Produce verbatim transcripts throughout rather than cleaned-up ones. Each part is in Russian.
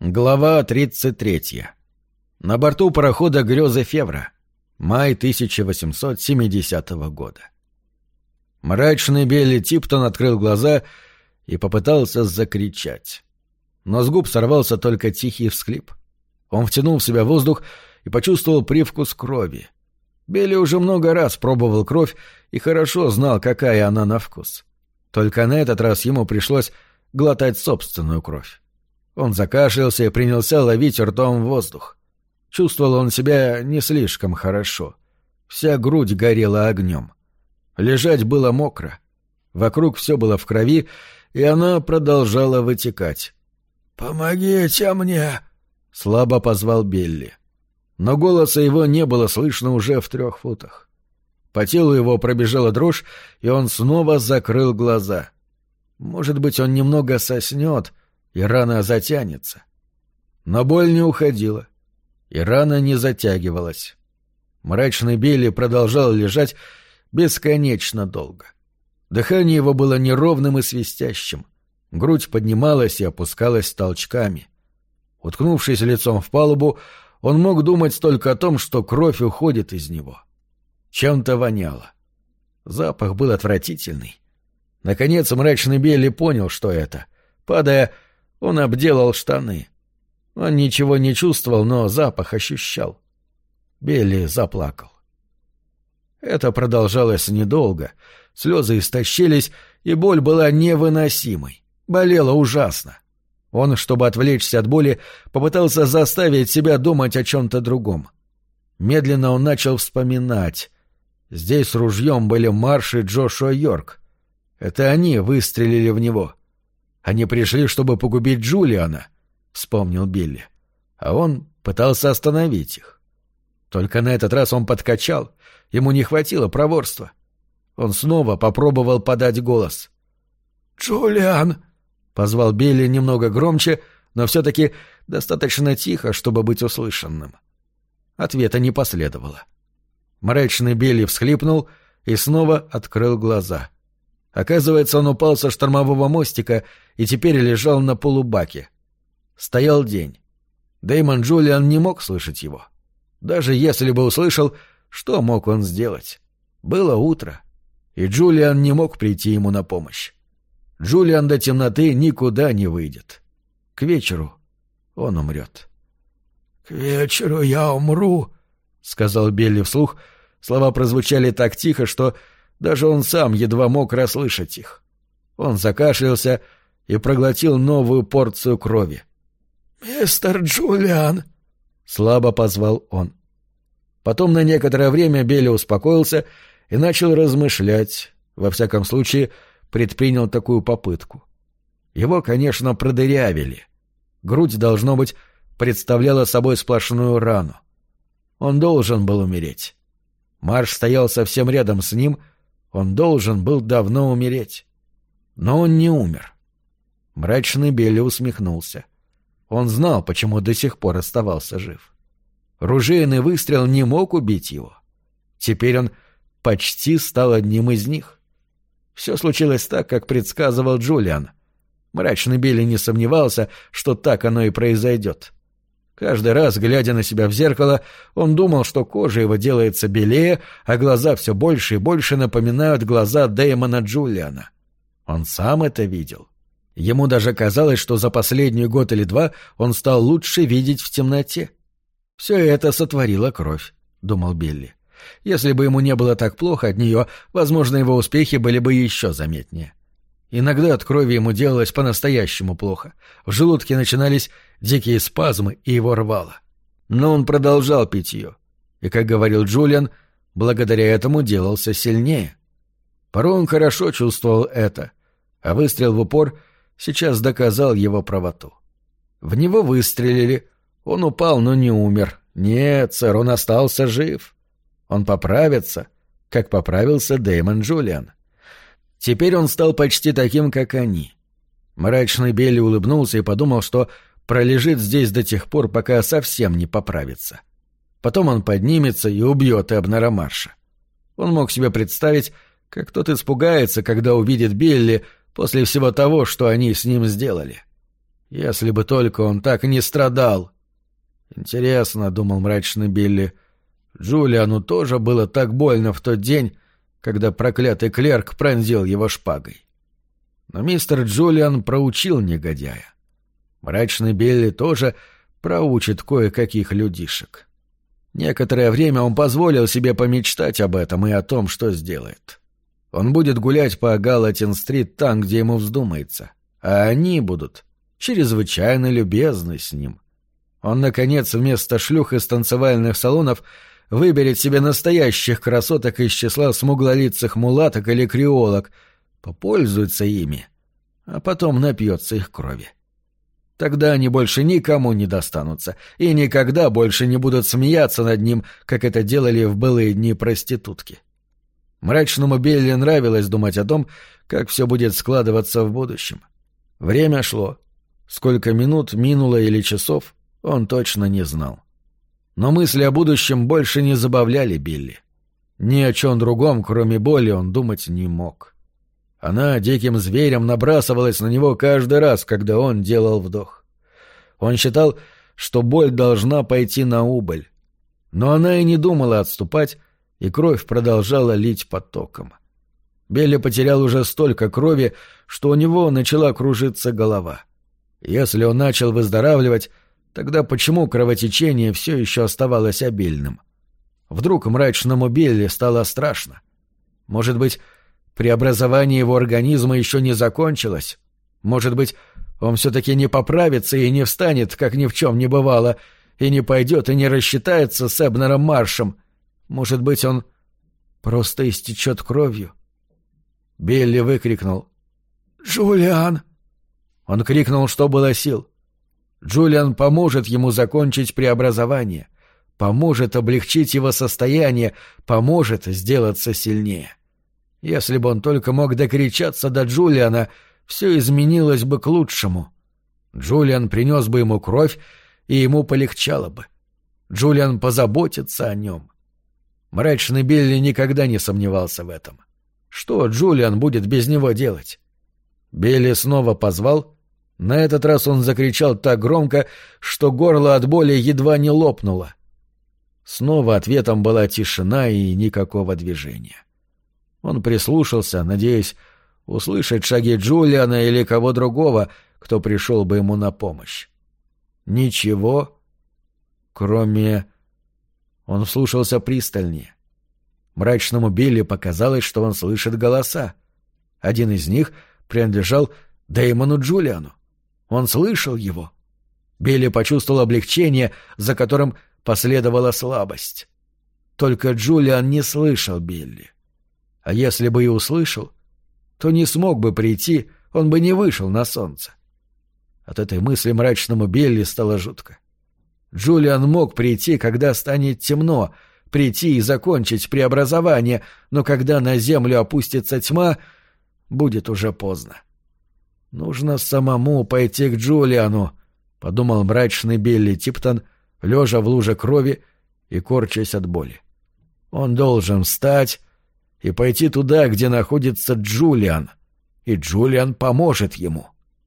Глава тридцать третья. На борту парохода «Грёзы Февра». Май тысяча восемьсот семидесятого года. Мрачный Билли Типтон открыл глаза и попытался закричать. Но с губ сорвался только тихий всхлип. Он втянул в себя воздух и почувствовал привкус крови. Билли уже много раз пробовал кровь и хорошо знал, какая она на вкус. Только на этот раз ему пришлось глотать собственную кровь. Он закашлялся и принялся ловить ртом воздух. Чувствовал он себя не слишком хорошо. Вся грудь горела огнем. Лежать было мокро. Вокруг все было в крови, и она продолжала вытекать. «Помогите мне!» — слабо позвал Билли. Но голоса его не было слышно уже в трех футах. По телу его пробежала дрожь, и он снова закрыл глаза. Может быть, он немного соснет, и рана затянется. Но боль не уходила, и рана не затягивалась. Мрачный Билли продолжал лежать бесконечно долго. Дыхание его было неровным и свистящим. Грудь поднималась и опускалась толчками. Уткнувшись лицом в палубу, он мог думать только о том, что кровь уходит из него. Чем-то воняло. Запах был отвратительный. Наконец мрачный Билли понял, что это. Падая, он обделал штаны. Он ничего не чувствовал, но запах ощущал. Билли заплакал. Это продолжалось недолго. Слезы истощились, и боль была невыносимой. Болела ужасно. Он, чтобы отвлечься от боли, попытался заставить себя думать о чем-то другом. Медленно он начал вспоминать. Здесь с ружьем были Марш и Джошуа Йорк. Это они выстрелили в него. Они пришли, чтобы погубить Джулиана, — вспомнил Билли. А он пытался остановить их. Только на этот раз он подкачал, ему не хватило проворства. Он снова попробовал подать голос. «Джулиан!» — позвал Билли немного громче, но все-таки достаточно тихо, чтобы быть услышанным. Ответа не последовало. Мрачный Билли всхлипнул и снова открыл глаза. Оказывается, он упал со штормового мостика и теперь лежал на полубаке. Стоял день. Дэймон Джулиан не мог слышать его. Даже если бы услышал, что мог он сделать? Было утро, и Джулиан не мог прийти ему на помощь. Джулиан до темноты никуда не выйдет. К вечеру он умрет. — К вечеру я умру, — сказал Билли вслух. Слова прозвучали так тихо, что даже он сам едва мог расслышать их. Он закашлялся и проглотил новую порцию крови. «Мистер Джулиан!» — слабо позвал он. Потом на некоторое время Билли успокоился и начал размышлять, во всяком случае предпринял такую попытку. Его, конечно, продырявили. Грудь, должно быть, представляла собой сплошную рану. Он должен был умереть. Марш стоял совсем рядом с ним, он должен был давно умереть. Но он не умер. Мрачный Билли усмехнулся. Он знал, почему до сих пор оставался жив. Ружейный выстрел не мог убить его. Теперь он почти стал одним из них. Все случилось так, как предсказывал Джулиан. Мрачный Билли не сомневался, что так оно и произойдет. Каждый раз, глядя на себя в зеркало, он думал, что кожа его делается белее, а глаза все больше и больше напоминают глаза Дэймона Джулиана. Он сам это видел. Ему даже казалось, что за последний год или два он стал лучше видеть в темноте. «Все это сотворила кровь», — думал Билли. «Если бы ему не было так плохо от нее, возможно, его успехи были бы еще заметнее». Иногда от крови ему делалось по-настоящему плохо. В желудке начинались дикие спазмы, и его рвало. Но он продолжал пить ее. И, как говорил Джулиан, благодаря этому делался сильнее. Порой он хорошо чувствовал это, а выстрел в упор сейчас доказал его правоту. В него выстрелили. Он упал, но не умер. Нет, сэр, он остался жив. Он поправится, как поправился Дэймон Джулиан. Теперь он стал почти таким, как они. Мрачный Билли улыбнулся и подумал, что пролежит здесь до тех пор, пока совсем не поправится. Потом он поднимется и убьет Эбнера Марша. Он мог себе представить, как тот испугается, когда увидит Билли после всего того, что они с ним сделали. Если бы только он так не страдал. Интересно, — думал мрачный Билли, — Джулиану тоже было так больно в тот день, когда проклятый клерк пронзил его шпагой. Но мистер Джулиан проучил негодяя. Мрачный Билли тоже проучит кое-каких людишек. Некоторое время он позволил себе помечтать об этом и о том, что сделает. Он будет гулять по Галатин-стрит там, где ему вздумается, а они будут чрезвычайно любезны с ним. Он, наконец, вместо шлюх из танцевальных салонов выберет себе настоящих красоток из числа смуглолицых мулаток или креолок, попользуется ими, а потом напьется их крови. Тогда они больше никому не достанутся и никогда больше не будут смеяться над ним, как это делали в былые дни проститутки. Мрачному Билли нравилось думать о том, как все будет складываться в будущем. Время шло. Сколько минут минуло или часов, он точно не знал. Но мысли о будущем больше не забавляли Билли. Ни о чем другом, кроме боли, он думать не мог. Она диким зверем набрасывалась на него каждый раз, когда он делал вдох. Он считал, что боль должна пойти на убыль. Но она и не думала отступать, и кровь продолжала лить потоком. Билли потерял уже столько крови, что у него начала кружиться голова. Если он начал выздоравливать, тогда почему кровотечение все еще оставалось обильным? Вдруг мрачному Билли стало страшно. Может быть, преобразование его организма еще не закончилось? Может быть, он все-таки не поправится и не встанет, как ни в чем не бывало, и не пойдет и не рассчитается с Эбнером Маршем? Может быть, он просто истечет кровью? Билли выкрикнул: «Джулиан!» Он крикнул, что было сил. Джулиан поможет ему закончить преобразование, поможет облегчить его состояние, поможет сделаться сильнее. Если бы он только мог докричаться до Джулиана, все изменилось бы к лучшему. Джулиан принес бы ему кровь, и ему полегчало бы. Джулиан позаботится о нем. Мрачный Билли никогда не сомневался в этом. Что Джулиан будет без него делать? Билли снова позвал. На этот раз он закричал так громко, что горло от боли едва не лопнуло. Снова ответом была тишина и никакого движения. Он прислушался, надеясь услышать шаги Джулиана или кого другого, кто пришел бы ему на помощь. Ничего, кроме... Он вслушался пристальнее. Мрачному Билли показалось, что он слышит голоса. Один из них принадлежал Дэймону Джулиану. Он слышал его. Билли почувствовал облегчение, за которым последовала слабость. Только Джулиан не слышал Билли. А если бы и услышал, то не смог бы прийти, он бы не вышел на солнце. От этой мысли мрачному Билли стало жутко. Джулиан мог прийти, когда станет темно, прийти и закончить преобразование, но когда на землю опустится тьма, будет уже поздно. «Нужно самому пойти к Джулиану», — подумал мрачный Билли Типтон, лежа в луже крови и корчась от боли. «Он должен встать и пойти туда, где находится Джулиан, и Джулиан поможет ему».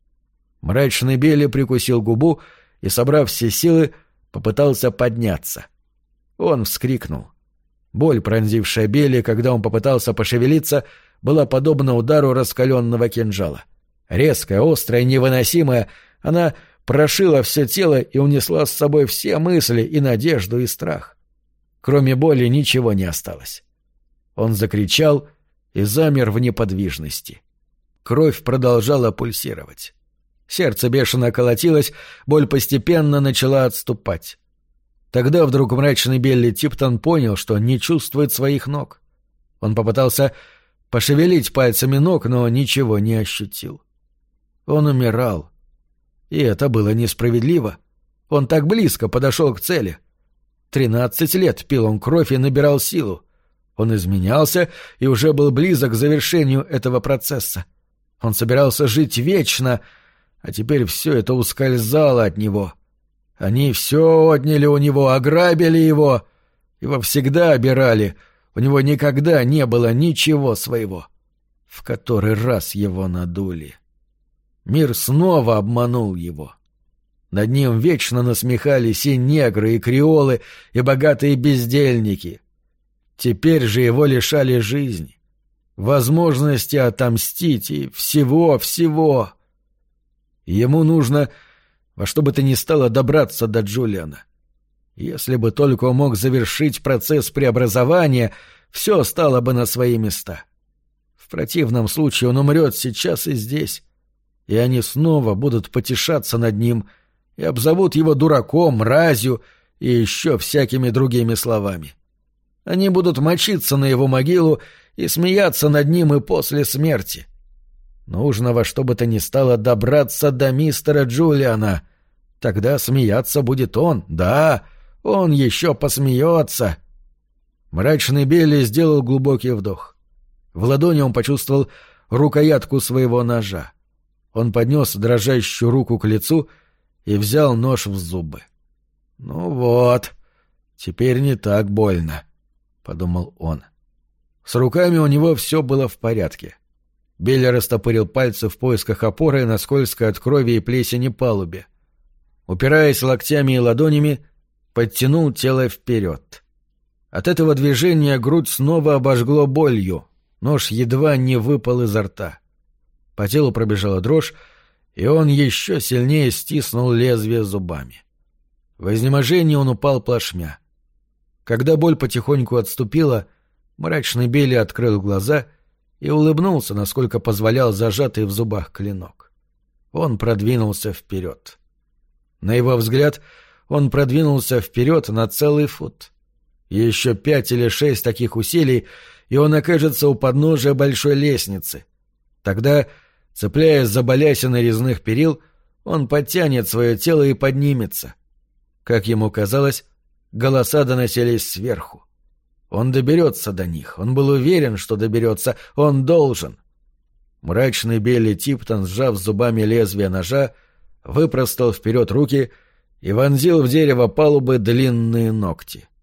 Мрачный Билли прикусил губу и, собрав все силы, попытался подняться. Он вскрикнул. Боль, пронзившая Билли, когда он попытался пошевелиться, была подобна удару раскаленного кинжала. Резкая, острая, невыносимая, она прошила все тело и унесла с собой все мысли и надежду, и страх. Кроме боли ничего не осталось. Он закричал и замер в неподвижности. Кровь продолжала пульсировать. Сердце бешено колотилось, боль постепенно начала отступать. Тогда вдруг мрачный Билли Типтон понял, что не чувствует своих ног. Он попытался пошевелить пальцами ног, но ничего не ощутил. Он умирал. И это было несправедливо. Он так близко подошел к цели. Тринадцать лет пил он кровь и набирал силу. Он изменялся и уже был близок к завершению этого процесса. Он собирался жить вечно, а теперь все это ускользало от него. Они все отняли у него, ограбили его. Его всегда обирали. У него никогда не было ничего своего. В который раз его надули. Мир снова обманул его. Над ним вечно насмехались и негры, и креолы, и богатые бездельники. Теперь же его лишали жизни, возможности отомстить и всего-всего. Ему нужно во что бы то ни стало добраться до Джулиана. Если бы только он мог завершить процесс преобразования, все стало бы на свои места. В противном случае он умрет сейчас и здесь, и они снова будут потешаться над ним и обзовут его дураком, мразью и еще всякими другими словами. Они будут мочиться на его могилу и смеяться над ним и после смерти. Нужно во что бы то ни стало добраться до мистера Джулиана. Тогда смеяться будет он, да, он еще посмеется. Мрачный Билли сделал глубокий вдох. В ладони он почувствовал рукоятку своего ножа. Он поднес дрожащую руку к лицу и взял нож в зубы. «Ну вот, теперь не так больно», — подумал он. С руками у него все было в порядке. Билли растопырил пальцы в поисках опоры на скользкой от крови и плесени палубе. Упираясь локтями и ладонями, подтянул тело вперед. От этого движения грудь снова обожгло болью. Нож едва не выпал изо рта. По телу пробежала дрожь, и он еще сильнее стиснул лезвие зубами. В изнеможении он упал плашмя. Когда боль потихоньку отступила, мрачный Билли открыл глаза и улыбнулся, насколько позволял зажатый в зубах клинок. Он продвинулся вперед. На его взгляд, он продвинулся вперед на целый фут. Еще пять или шесть таких усилий, и он окажется у подножия большой лестницы. Тогда, цепляясь за балясины резных перил, он подтянет свое тело и поднимется. Как ему казалось, голоса доносились сверху. Он доберется до них, он был уверен, что доберется, он должен. Мрачный Билли Типтон, сжав зубами лезвие ножа, выпростал вперед руки и вонзил в дерево палубы длинные ногти.